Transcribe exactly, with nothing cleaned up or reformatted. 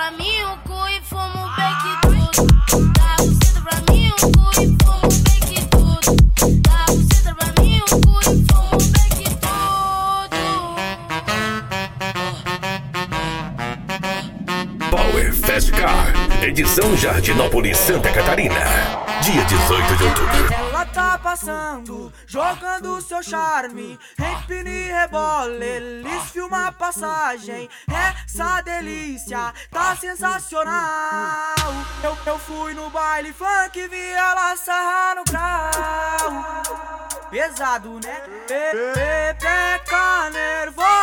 pra mim o cu e fumo o beck tudo. Dá buceta pra mim o cu e fumo o beck tudo. Dá buceta pra mim o cu e fumo o beck tudo. Power Fast Car, edição Jardinópolis, Santa Catarina, dia dezoito de outubro. Ela tá passando, jogando seu charme, empina e rebola, eles filmam a passagem. Essa delícia tá sensacional. Eu, eu fui no baile funk, vi ela sarrar no grau. Pesado, né? Pepeca nervoso.